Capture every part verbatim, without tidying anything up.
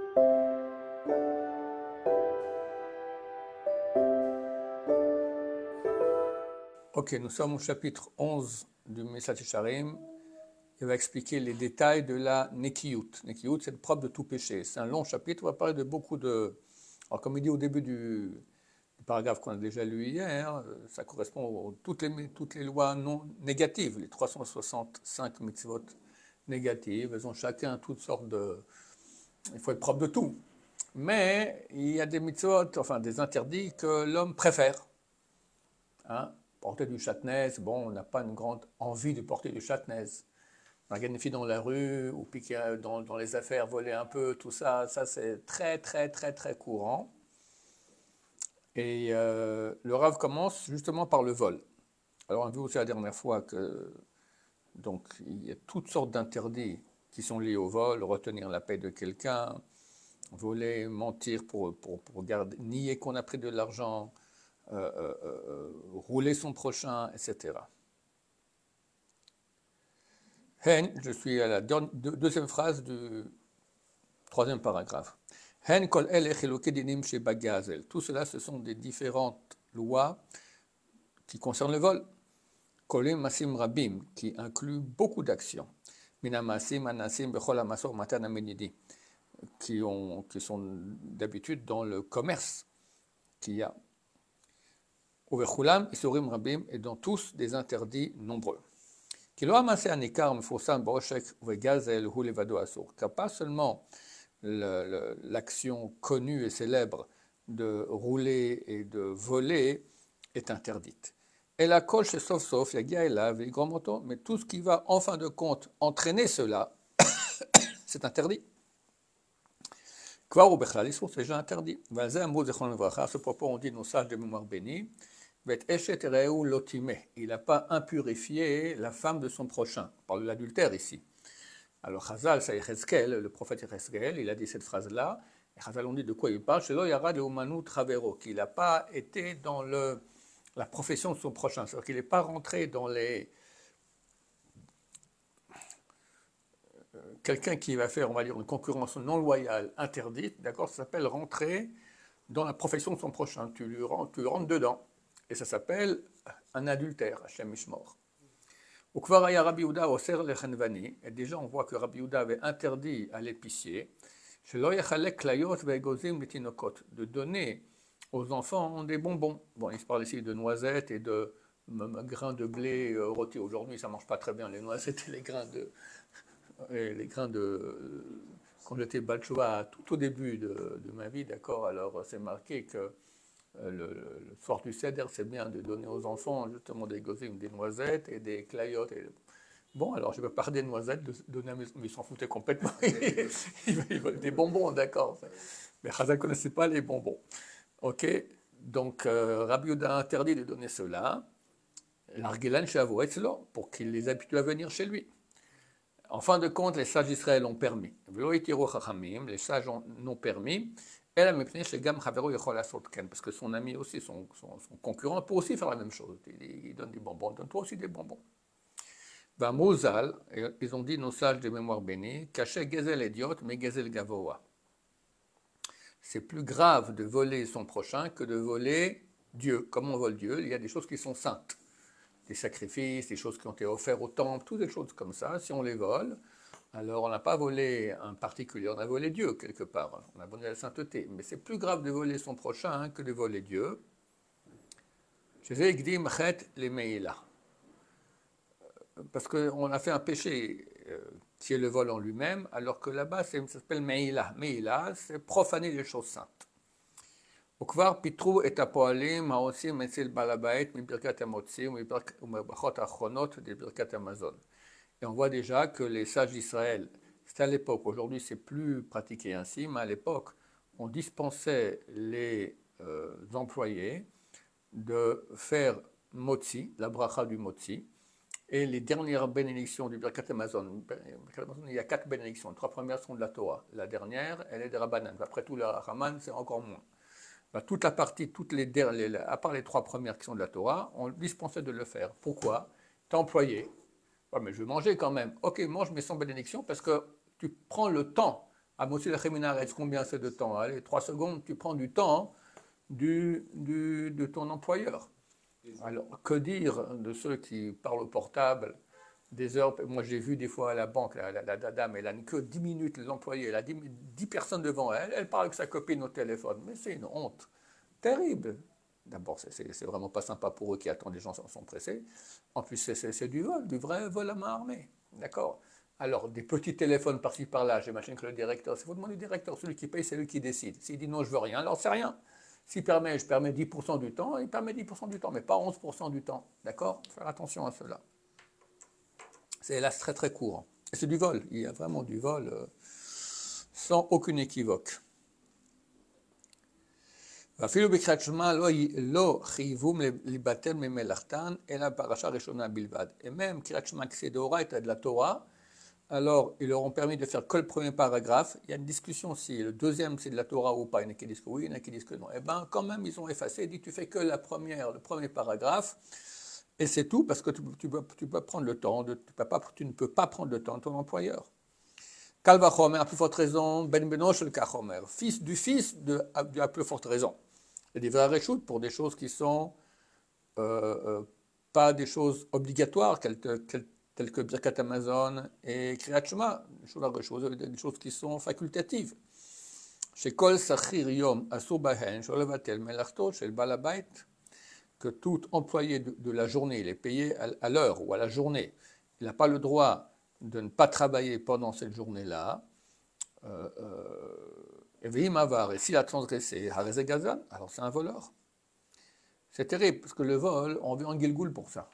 Ok, nous sommes au chapitre onze du Mesat Yesharim. Il va expliquer les détails de la Nekiyut. Nekiyut, c'est le propre de tout péché. C'est un long chapitre, on va parler de beaucoup de... Alors, comme il dit au début du, du paragraphe qu'on a déjà lu hier, ça correspond à toutes les, toutes les lois non négatives, les trois cent soixante-cinq mitzvot négatives. Elles ont chacun toutes sortes de... Il faut être propre de tout. Mais il y a des mitzvot, enfin des interdits que l'homme préfère. Hein? Porter du châtenez, bon, on n'a pas une grande envie de porter du châtenez. Regarder une fille dans la rue, ou piquer dans, dans les affaires, voler un peu, tout ça, ça c'est très très très très courant. Et euh, le Rav commence justement par le vol. Alors on a vu aussi la dernière fois que donc il y a toutes sortes d'interdits qui sont liés au vol, retenir la paix de quelqu'un, voler, mentir pour, pour, pour garder, nier qu'on a pris de l'argent, euh, euh, euh, rouler son prochain, et cetera. Hen, je suis à la deuxième phrase du troisième paragraphe. Hen kol el dinim chez Bagazel. Tout cela, ce sont des différentes lois qui concernent le vol. Kolim masim rabim, qui inclut beaucoup d'actions. Minamasim anasim bechol amasor matan amenidi, qui ont, qui sont d'habitude dans le commerce qu'il y a. Uvechulam isurim rabim, et dans tous des interdits nombreux. Car pas seulement le, le, l'action connue et célèbre de rouler et de voler est interdite. Et la coche sauf sauf, mais tout ce qui va en fin de compte entraîner cela, c'est interdit. Quoi ou bechlal, c'est déjà interdit. À ce propos, on dit nos sages de mémoire bénie. Il n'a pas impurifié la femme de son prochain. On parle de l'adultère ici. Alors Chazal, c'est Yechezkel, le prophète Yechezkel, il a dit cette phrase-là. Et Chazal, on dit de quoi il parle. Qu'il n'a pas été dans le, la profession de son prochain. C'est-à-dire qu'il n'est pas rentré dans les... Quelqu'un qui va faire, on va dire, une concurrence non loyale interdite, d'accord, ça s'appelle rentrer dans la profession de son prochain. Tu lui rentres, tu lui rentres dedans. Et ça s'appelle un adultère, Hashem Mishmor. Et déjà, on voit que Rabbi Yehuda avait interdit à l'épicier de donner aux enfants des bonbons. Bon, il se parle ici de noisettes et de grains de blé rôtis. Aujourd'hui, ça ne mange pas très bien les noisettes et les grains de... Et les grains de... Quand j'étais Balchouva, tout au début de, de ma vie, d'accord, alors c'est marqué que Le, le, le soir du Seder, c'est bien de donner aux enfants justement des gozim, des noisettes et des clayotes. Et... Bon, alors je ne vais pas des noisettes, de, donner à mes... mais ils s'en foutaient complètement. Ils veulent des bonbons, d'accord. Mais Chazal ne connaissait pas les bonbons. Ok, donc euh, Rabbi Yehuda a interdit de donner cela. L'argelan shavo etzlo, pour qu'il les habitue à venir chez lui. En fin de compte, les sages d'Israël ont permis. Les sages n'ont permis. Parce que son ami aussi, son, son, son concurrent, peut aussi faire la même chose. Il, il donne des bonbons, donne-toi aussi des bonbons. Mouzal, ils ont dit, nos sages de mémoire bénie, caché gezel idiot, mais gezel gavoa. C'est plus grave de voler son prochain que de voler Dieu. Comme on vole Dieu, il y a des choses qui sont saintes. Des sacrifices, des choses qui ont été offertes au temple, toutes des choses comme ça. Si on les vole, alors on n'a pas volé un particulier, on a volé Dieu quelque part, on a volé la sainteté. Mais c'est plus grave de voler son prochain hein, que de voler Dieu. Parce qu'on a fait un péché euh, qui est le vol en lui-même, alors que là-bas ça s'appelle Meïla. Meïla, c'est profaner les choses saintes. וכבר פיתרו את הפועלים העושים אצל בעל הבית מברכת המוציא ומברכות האחרונות לברכת המזון. Et on voit déjà que les sages d'Israël, c'était à l'époque, aujourd'hui c'est plus pratiqué ainsi, mais à l'époque, on dispensait les euh, employés de faire motzi, la bracha du motzi, et les dernières bénédictions du Birkat Hamazon. Il y a quatre bénédictions, les trois premières sont de la Torah, la dernière, elle est de Rabbanan. Après tout, la Raman, c'est encore moins. Ben, toute la partie, toutes les, les, à part les trois premières qui sont de la Torah, on dispensait de le faire. Pourquoi? T'es employé. Ouais, mais je veux manger quand même. Ok, mange, mais sans bénédiction, parce que tu prends le temps À Moshe Lecheminaretz, combien c'est de temps? Allez, trois secondes, tu prends du temps du, du, de ton employeur. Alors, que dire de ceux qui parlent au portable des heures? Moi, j'ai vu des fois à la banque, la, la, la, la dame, elle n'a que dix minutes, l'employé, elle a dix, dix personnes devant elle, elle parle avec sa copine au téléphone. Mais c'est une honte terrible. D'abord, c'est vraiment pas sympa pour eux qui attendent, les gens sont, sont pressés. En plus, c'est du vol, du vrai vol à main armée. D'accord? Alors, des petits téléphones par-ci par-là, j'imagine que le directeur, c'est vous demander au directeur, celui qui paye, c'est lui qui décide. S'il dit non, je veux rien, alors c'est rien. S'il permet, je permets dix pour cent du temps, il permet dix pour cent du temps, mais pas onze pour cent du temps. D'accord? Faire attention à cela. C'est hélas très très court. Et c'est du vol, il y a vraiment du vol euh, sans aucune équivoque. ואפילו בקריאת שמע לא, לא חייבום להיבטל ממלאכתן, אלא פרשה ראשונה בלבד. Et même קריאת שמע c'est d'oraita de la Torah, alors ils leur ont permis de faire que le premier paragraphe. Il y a une discussion si le deuxième c'est de la Torah ou pas. Il y en a qui disent que oui, il y en a qui disent que non. Et bien quand même ils ont effacé, ils disent tu fais que la première, le premier paragraphe, et c'est tout parce que tu, tu, peux, tu peux prendre le temps, de, tu, peux pas, tu ne peux pas prendre le temps de ton employeur. Kal vachomer, à plus forte raison, ben benosh el kachomer, fils du fils de, de à plus forte raison. Et des vrais réchoutes pour des choses qui sont euh, euh, pas des choses obligatoires, telles, telles, telles que Birkat Amazon et Kriyat Shema, des choses, des choses qui sont facultatives. Chez Kol Sachir Yom Asur Bahen, Sholevatel Melachto, chez le Balabait, que tout employé de, de la journée, il est payé à, à l'heure ou à la journée, il n'a pas le droit de ne pas travailler pendant cette journée-là. Euh, euh, Et s'il a transgressé, alors c'est un voleur. C'est terrible, parce que le vol, on vit en Gilgoul pour ça.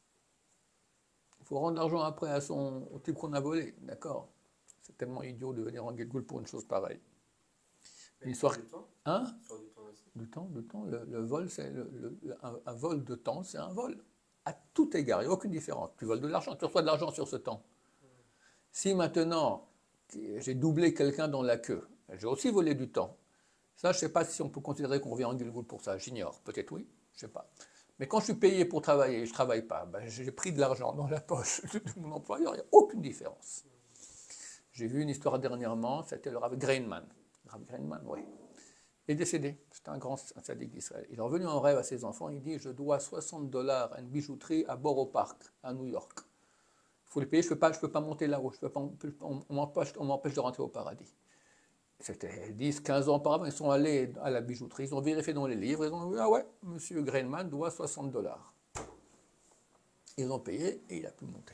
Il faut rendre l'argent après à son, au type qu'on a volé, d'accord? C'est tellement idiot de venir en Gilgoul pour une chose pareille. Une histoire... Du temps Hein Du temps, du temps. Le, le vol, c'est le, le, un, un vol de temps, c'est un vol. À tout égard, il n'y a aucune différence. Tu voles de l'argent, tu reçois de l'argent sur ce temps. Si maintenant, j'ai doublé quelqu'un dans la queue, j'ai aussi volé du temps. Ça, je ne sais pas si on peut considérer qu'on vient en Gilgoul pour ça. J'ignore. Peut-être oui, je ne sais pas. Mais quand je suis payé pour travailler et je ne travaille pas, ben, j'ai pris de l'argent dans la poche de mon employeur. Il n'y a aucune différence. J'ai vu une histoire dernièrement, c'était le Rav Greinman. Rav Greinman, oui. Il est décédé. C'était un grand sadique d'Israël. Il est revenu en rêve à ses enfants. Il dit, je dois soixante dollars à une bijouterie à Borough Park, à New York. Il faut les payer. Je ne peux, pas, je peux pas monter là-haut. On, on m'empêche de rentrer au paradis. C'était dix, quinze ans auparavant, ils sont allés à la bijouterie, ils ont vérifié dans les livres, ils ont dit, ah ouais, monsieur Greinman doit soixante dollars. Ils ont payé et il a pu monter.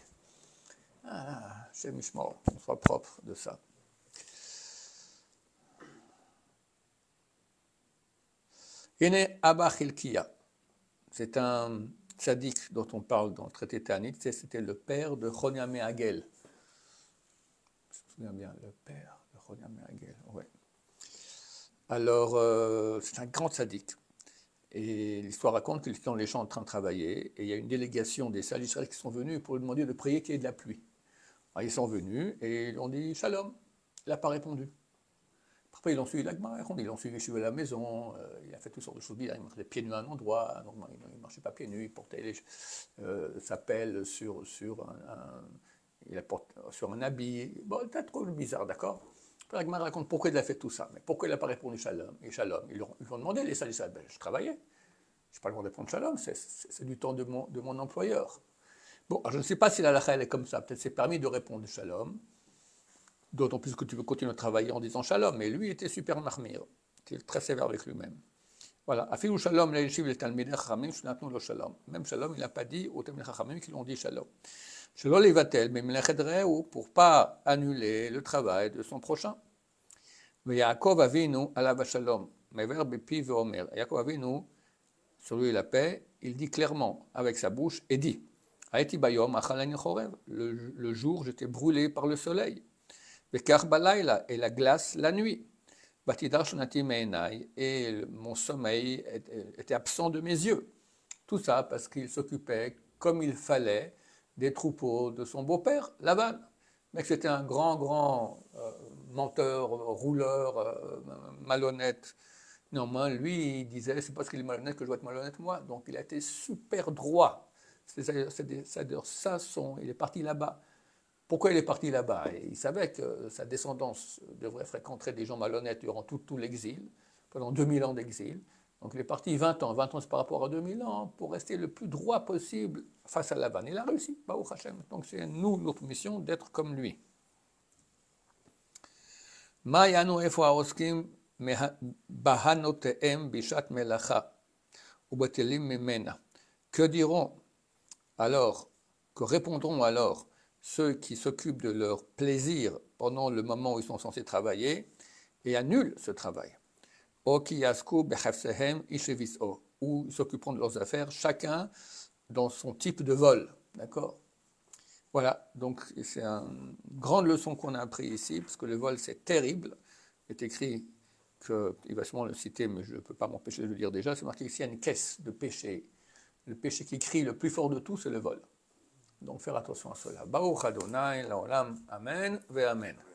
Ah, chez Mishmor, on soit propre de ça. Ine Abba Chilkiya, c'est un tzaddik dont on parle dans le traité Ta'anit, c'était le père de Chonia Me'agel. Je me souviens bien, le père. Ouais. Alors, euh, c'est un grand sadique. Et l'histoire raconte qu'il était dans les champs en train de travailler, et il y a une délégation des sages d'Israël qui sont venus pour lui demander de prier qu'il y ait de la pluie. Alors, ils sont venus et ils ont dit Shalom. Il n'a pas répondu. Après, ils l'ont suivi l'Agmara, ils l'ont suivi chez à la maison, euh, il a fait toutes sortes de choses bizarres, il marchait pieds nus à un endroit, normalement il ne marchait pas pieds nus, il portait les, euh, sa pelle sur, sur, un, un, il apporte, sur un habit. Bon, c'était trop bizarre, d'accord? L'Agmara raconte pourquoi il a fait tout ça, mais pourquoi il n'a pas répondu Shalom. Et Shalom, ils lui ont, ont demandé, les sages d'Israël, ben, je travaillais, je n'ai pas le droit de répondre Shalom, c'est du temps de mon, de mon employeur. Bon, je ne sais pas si la halakha est comme ça, peut-être c'est permis de répondre Shalom, d'autant plus que tu veux continuer à travailler en disant Shalom, mais lui était super marmire, il était très sévère avec lui-même. Voilà, Afilou Shalom, l'Elishiv, le Talmidei Chachamim, Shunatnu lo Shalom. Même Shalom, il n'a pas dit aux Talmidei Chachamim qui l'ont dit Shalom. Shelo levatel, mais Melechet Re'u, pour pas annuler le travail de son prochain. Mais Yaakov Avinu, alav Shalom, mever bepi veomer. Yaakov Avinu, sur lui la paix, il dit clairement avec sa bouche et dit Haeti bayom achalani chorev. Le jour, j'étais brûlé par le soleil. Vekar balayla, et la glace la nuit. Batidar shonati meinai, et mon sommeil était absent de mes yeux. Tout ça parce qu'il s'occupait comme il fallait des troupeaux de son beau-père, Laban. Mais c'était un grand, grand euh, menteur, rouleur, euh, malhonnête. Néanmoins, lui, il disait, c'est parce qu'il est malhonnête que je dois être malhonnête moi. Donc il a été super droit. C'est-à-dire, ça, son, il est parti là-bas. Pourquoi il est parti là-bas? Il savait que sa descendance devrait fréquenter des gens malhonnêtes durant tout, tout l'exil, pendant deux mille ans d'exil. Donc il est parti vingt ans. vingt ans, c'est par rapport à deux mille ans, pour rester le plus droit possible face à Laban. Il a réussi, Baruch Hashem. Donc c'est nous, notre mission, d'être comme lui. Ma yanu efo haoskim bahanotehem bishat melacha ubetelim mimena. Que diront alors, que répondront alors ceux qui s'occupent de leur plaisir pendant le moment où ils sont censés travailler et annulent ce travail? Ou ils s'occuperont de leurs affaires, chacun dans son type de vol. D'accord? Voilà, donc c'est une grande leçon qu'on a appris ici, parce que le vol c'est terrible. Il est écrit, que, il va sûrement le citer, mais je ne peux pas m'empêcher de le dire déjà, c'est marqué ici, il y a une caisse de péché. Le péché qui crie le plus fort de tout, c'est le vol. Donc faire attention à cela. Baruch Adonai, Laolam, Amen, ve Amen.